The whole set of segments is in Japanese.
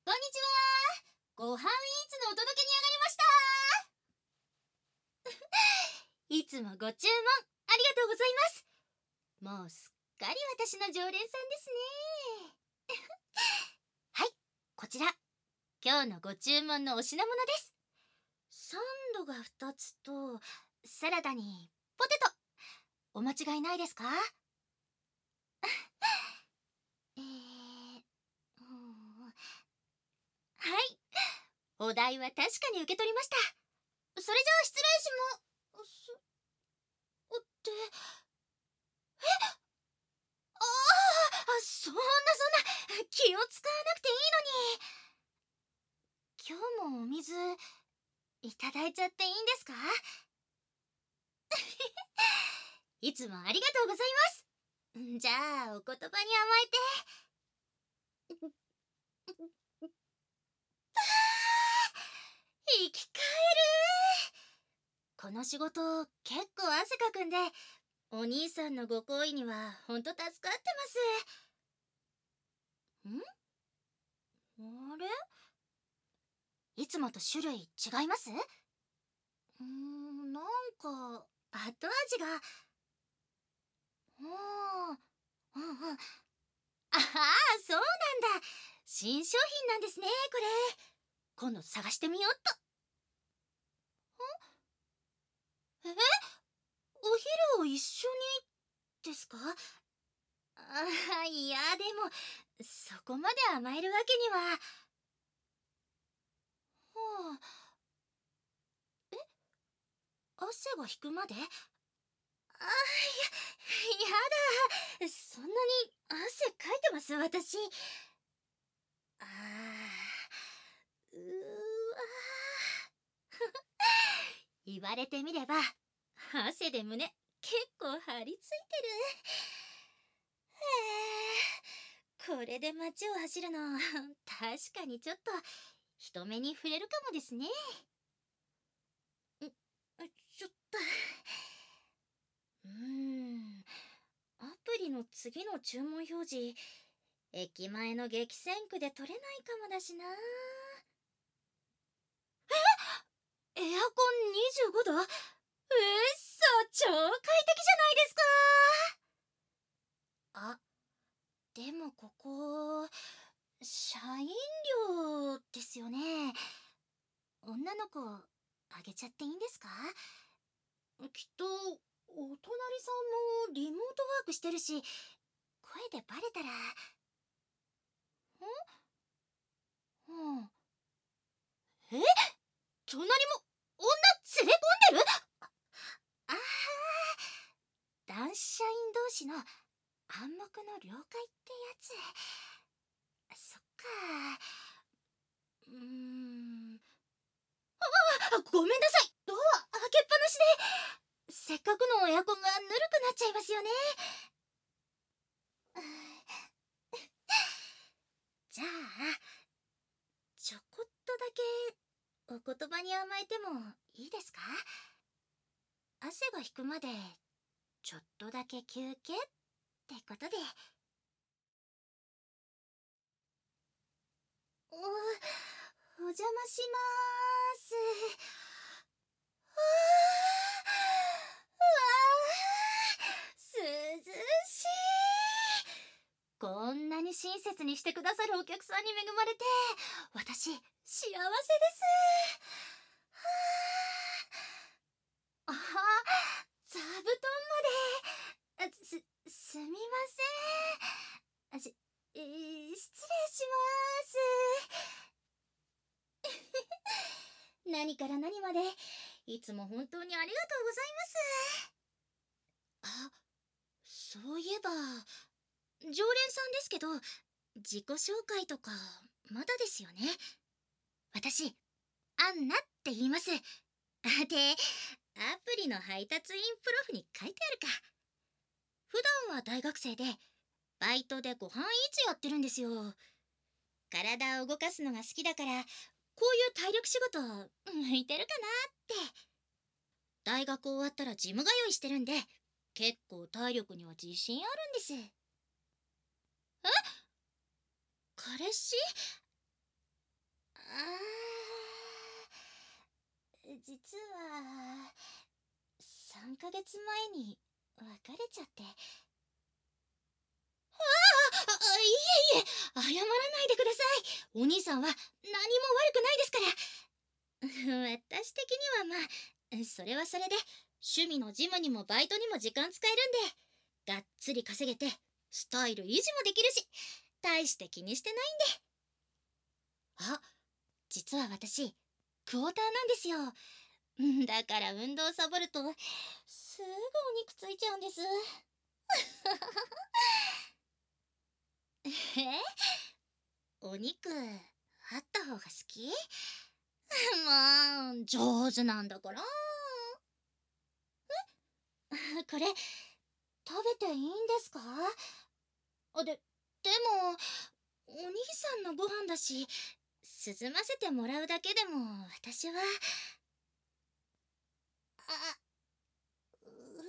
こんにちは。ご飯イーツのお届けに上がりました。いつもご注文ありがとうございます。もうすっかり私の常連さんですね。はい、こちら今日のご注文のお品物です。サンドが2つとサラダにポテト、お間違いないですか？はい、お代は確かに受け取りました。それじゃあ失礼しってそんな気を使わなくていいのに。今日もお水いただいちゃっていいんですか？いつもありがとうございます。じゃあお言葉に甘えて生き返る。この仕事結構汗かくんで、お兄さんのご厚意にはほんと助かってます。あれ、いつもと種類違います？なんか後味が。ああ、そうなんだ。新商品なんですね、これ。今度探してみよっと。お昼を一緒にですか？いや、でもそこまで甘えるわけには。汗が引くまで？やだ。そんなに汗かいてます私？うわ。言われてみれば汗で胸結構張り付いてる。これで街を走るの確かにちょっと人目に触れるかもですね。ちょっとアプリの次の注文表示、駅前の激戦区で取れないかもだしな。エアコン25度？超快適じゃないですか。でもここ社員寮ですよね。女の子あげちゃっていいんですか？きっとお隣さんもリモートワークしてるし、声でバレたら。隣も女連れ込んでる？ああ、男子社員同士の暗黙の了解ってやつ。そっか。ごめんなさい。ドア開けっぱなしで。せっかくのエアコンがぬるくなっちゃいますよね。じゃあちょこっとだけお言葉に甘えてもいいですか？汗が引くまでちょっとだけ休憩ってことで。お邪魔しまーす。涼しい。こんなに親切にしてくださるお客さんに恵まれて私幸せです。座布団まで。すみません。失礼します。何から何までいつも本当にありがとうございます。そういえば常連さんですけど、自己紹介とかまだですよね。私アンナって言います。で、アプリの配達員プロフに書いてあるか。普段は大学生でバイトでご飯イーツやってるんですよ。体を動かすのが好きだから、こういう体力仕事向いてるかなって。大学終わったらジム通いしてるんで、結構体力には自信あるんです。彼氏？ 実は3ヶ月前に別れちゃって。いえいえ、謝らないでください。お兄さんは何も悪くないですから。私的にはそれはそれで趣味のジムにもバイトにも時間使えるんで、がっつり稼げてスタイル維持もできるし、大して気にしてないんで。あ、実は私クォーターなんですよ。だから運動サボるとすぐお肉ついちゃうんです。お肉あった方が好き？まあ上手なんだから。これ食べていいんですか？でもお兄さんのご飯だし、涼ませてもらうだけでも私は。あ、う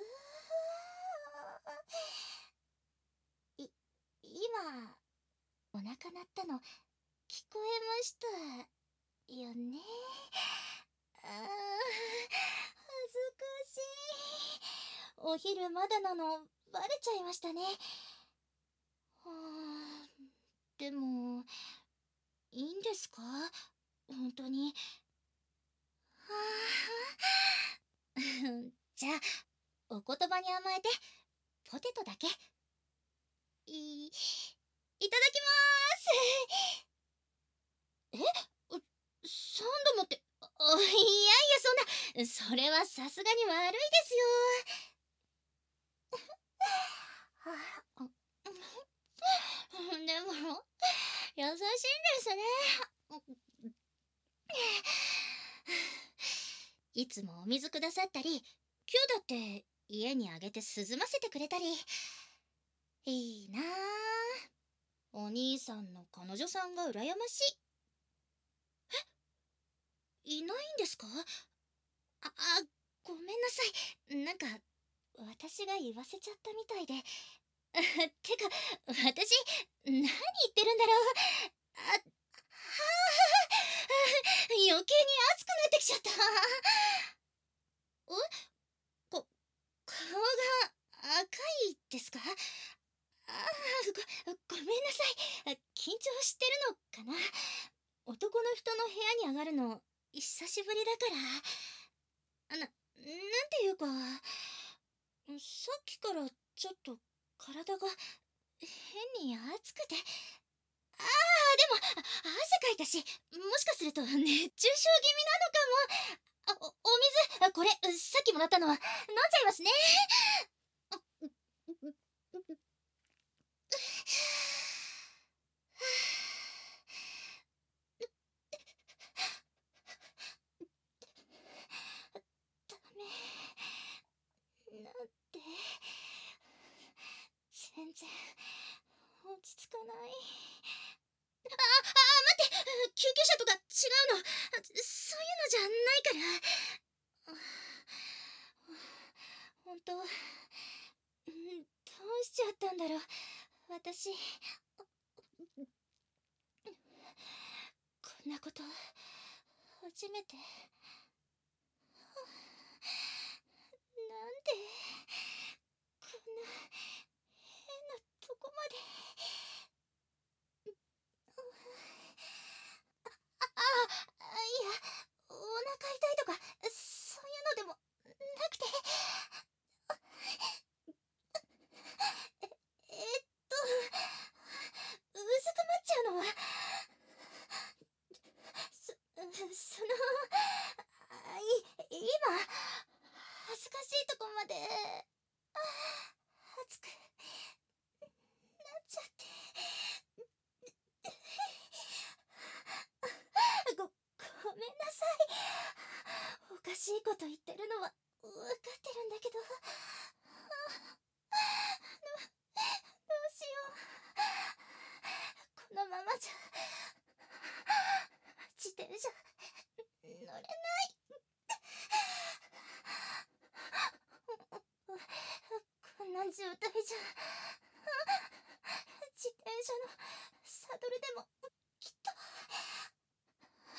い今お腹鳴ったの聞こえましたよね。恥ずかしい。お昼まだなのバレちゃいましたね。でもいいんですか、本当に。じゃあお言葉に甘えてポテトだけいただきます。3度もって、いやいや、それはさすがに悪いですよ。でも優しいんですね。いつもお水くださったり、今日だって家にあげて涼ませてくれたり。いいなあ。お兄さんの彼女さんが羨ましい。いないんですか？ごめんなさい。なんか私が言わせちゃったみたいで。てか私何言ってるんだろう。余計に熱くなってきちゃった。こ顔が赤いですか？ごめんなさい。緊張してるのかな。男の人の部屋に上がるの久しぶりだから。なんていうか、さっきからちょっと体が変に熱くて。でも汗かいたし、もしかすると熱中症気味なのかも。お水、これさっきもらったの飲んじゃいますね。ダメなんて全然落ち着かない。待って、救急車とか違うの。そういうのじゃないから。本当、どうしちゃったんだろう私。こんなこと初めて。なんでこんな変なとこまで。いや、お腹痛いとかそういうのでもなくて。うずくまっちゃうのはその今恥ずかしいとこまで熱くなっちゃって。ごめんなさい。おかしいこと言ってるのは分かってるんだけど。どうしよう。このままじゃ自転車乗れない。こんな状態じゃ自転車のサドルでもきっと。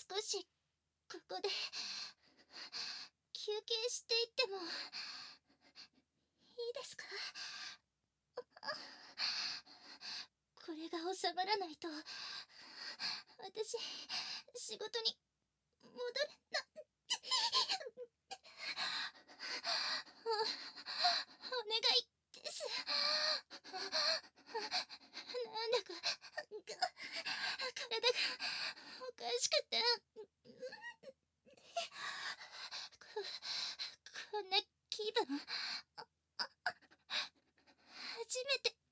少しここで休憩していってもいいですか？これが収まらないと私仕事に戻れなお願いです。なんだか体がおかしくてこんな気分初めて